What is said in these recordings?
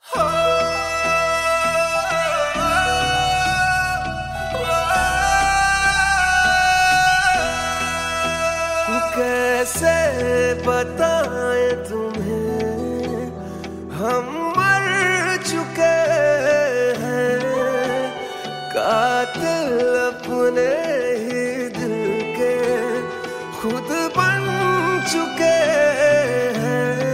कैसे बताएं तुम्हें, हम मर चुके हैं, कातिल अपने ही दिल के खुद बन चुके हैं।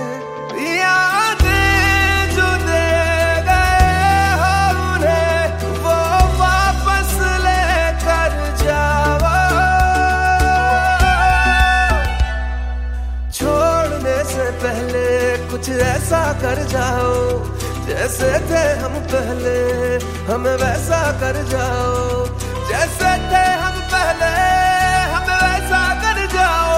यादें जो दे गए हो उन्हें वो वापस लेकर जाओ, छोड़ने से पहले कुछ ऐसा कर जाओ, जैसे थे हम पहले हमें वैसा कर जाओ, जैसे थे हम पहले हमें वैसा कर जाओ।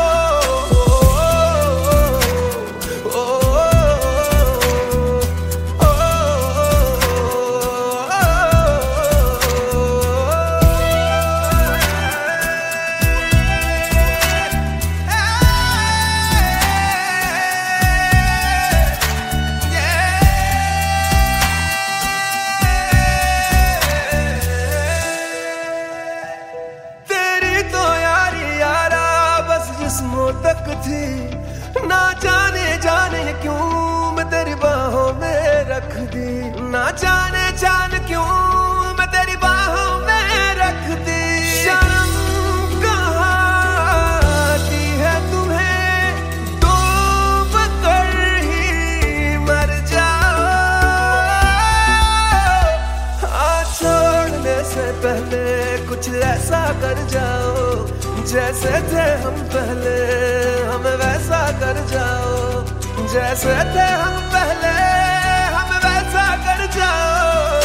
जिस्मों तक थी ना जाने जाने क्यों मैं तेरी बाहों में रख दी, ना जाने जान क्यों मैं तेरी बाहों में रख दी। शर्म कहाँ आती है तुम्हें, डूब कर ही मर जाओ। छोड़ने से पहले कुछ ऐसा कर जाओ, जैसे थे हम पहले हमें वैसा कर जाओ, जैसे थे हम पहले हमें वैसा कर जाओ।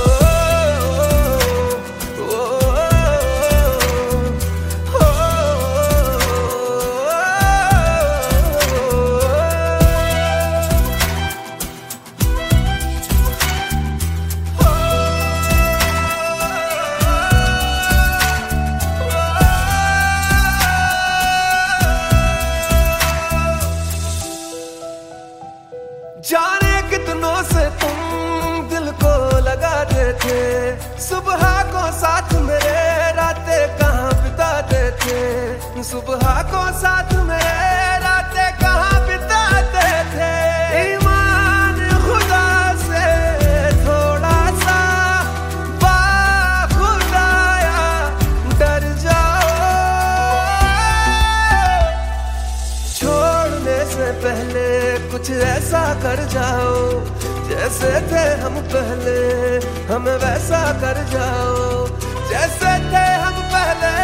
जाने कितनों से तुम दिल को लगाते थे, सुबह को साथ मेरे रातें कहाँ बिताते थे, सुबह को साथ मेरे रातें कहाँ बिताते थे। ईमान खुदा से थोड़ा सा बाखुदाया डर जाओ, छोड़ने से पहले कुछ ऐसा कर जाओ, जैसे थे हम पहले हमें वैसा कर जाओ, जैसे थे हम पहले